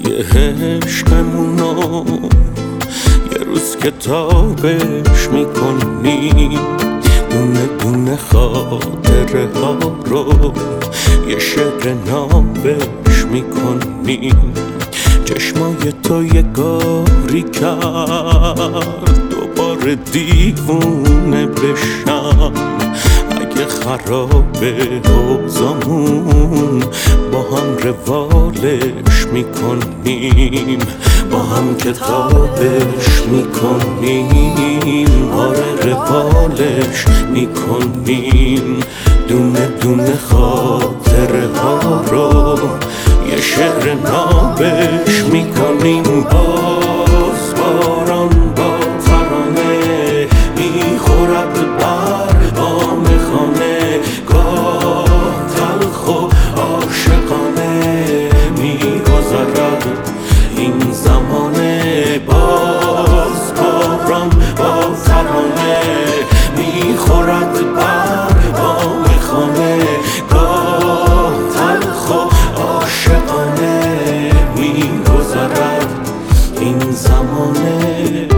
یه عشقمونو یه روز کتابش میکنیم، دونه دونه خاطره ها رو یه شعر نابش میکنیم. چشمای تو یه کاری کرد دوباره دیوونه بشم. اگه خرابه حوضمون با هم روالش میکنیم، با هم کتابش میکنیم، آره روالش میکنیم. دونه دونه خاطره ها رو یه شعر نابش میکنیم. باز باران با ترانه میخورد بر بام خانه، گاه تلخ و عاشقانه میگذرد این زمانه. باز باران با ترانه میخورد بر بام خانه، گاه تلخ و عاشقانه میگذرد این زمانه.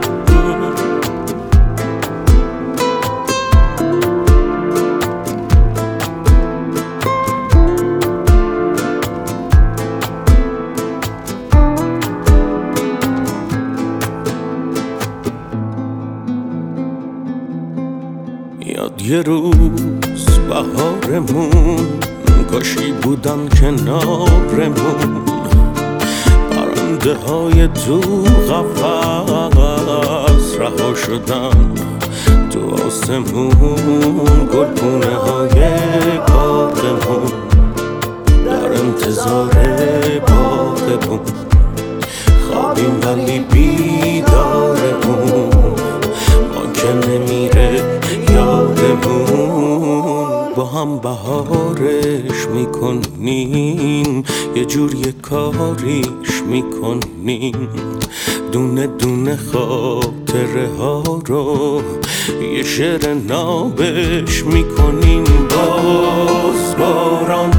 یاد یه روز بهارمون کاشی بودن کنارمون، پرنده های تو قفس رها شدن تو آسمون، گلپونه های باغمون در انتظار باغمون، خوابیم ولی بیدارمون، ما که نمیره یادمون. با هم بهارش میکنیم، یه جور یه کاریش میکنیم، دونه دونه خاطره ها رو یه شعر نابش میکنیم. باز باران